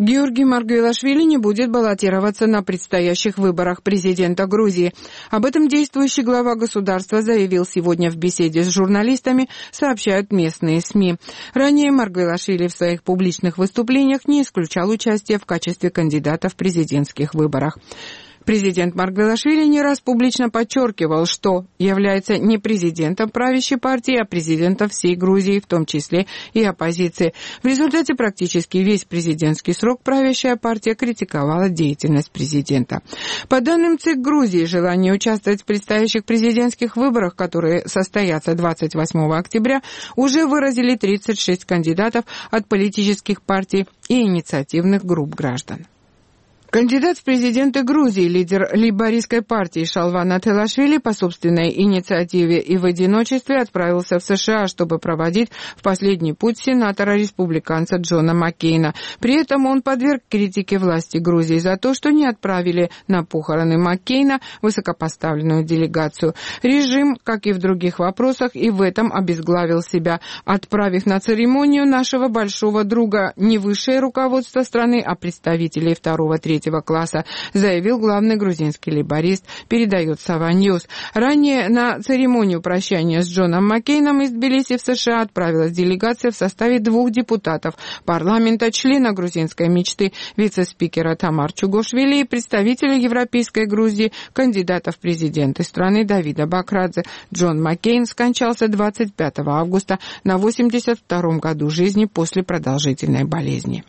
Георгий Маргвелашвили не будет баллотироваться на предстоящих выборах президента Грузии. Об этом действующий глава государства заявил сегодня в беседе с журналистами, сообщают местные СМИ. Ранее Маргвелашвили в своих публичных выступлениях не исключал участие в качестве кандидата в президентских выборах. Президент Маргвелашвили не раз публично подчеркивал, что является не президентом правящей партии, а президентом всей Грузии, в том числе и оппозиции. В результате практически весь президентский срок правящая партия критиковала деятельность президента. По данным ЦИК Грузии, желание участвовать в предстоящих президентских выборах, которые состоятся 28 октября, уже выразили 36 кандидатов от политических партий и инициативных групп граждан. Кандидат в президенты Грузии, лидер лейбористской партии Шалван Ателашвили по собственной инициативе и в одиночестве отправился в США, чтобы проводить в последний путь сенатора-республиканца Джона Маккейна. При этом он подверг критике власти Грузии за то, что не отправили на похороны Маккейна высокопоставленную делегацию. Режим, как и в других вопросах, и в этом обезглавил себя, отправив на церемонию нашего большого друга не высшее руководство страны, а представителей второго-третьего класса, заявил главный грузинский лейборист, передает Сава Ньюс. Ранее на церемонию прощания с Джоном Маккейном из Тбилиси в США отправилась делегация в составе 2 депутатов парламента, члена грузинской мечты, вице-спикера Тамар Чугошвили и представителя Европейской Грузии, кандидата в президенты страны Давида Бакрадзе. Джон Маккейн скончался 25 августа на 82-м году жизни после продолжительной болезни.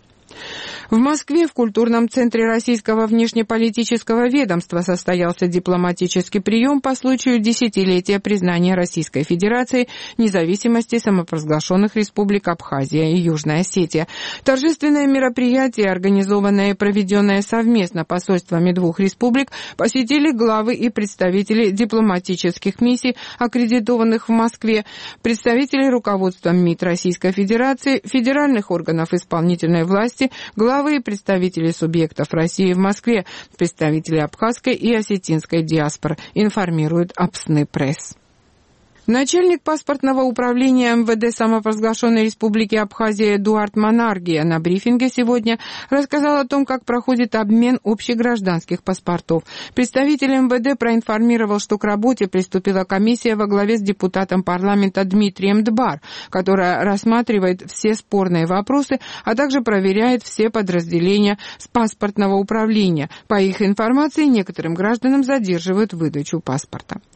В Москве в культурном центре Российского внешнеполитического ведомства состоялся дипломатический прием по случаю десятилетия признания Российской Федерации независимости самопровозглашенных республик Абхазия и Южная Осетия. Торжественное мероприятие, организованное и проведенное совместно посольствами 2 республик, посетили главы и представители дипломатических миссий, аккредитованных в Москве, представители руководства МИД Российской Федерации, федеральных органов исполнительной власти, главы и представители субъектов России в Москве, представители абхазской и осетинской диаспор, информирует Апсны Пресс. Начальник паспортного управления МВД самопровозглашенной республики Абхазия Эдуард Манаргия на брифинге сегодня рассказал о том, как проходит обмен общегражданских паспортов. Представитель МВД проинформировал, что к работе приступила комиссия во главе с депутатом парламента Дмитрием Дбар, которая рассматривает все спорные вопросы, а также проверяет все подразделения с паспортного управления. По их информации, некоторым гражданам задерживают выдачу паспорта.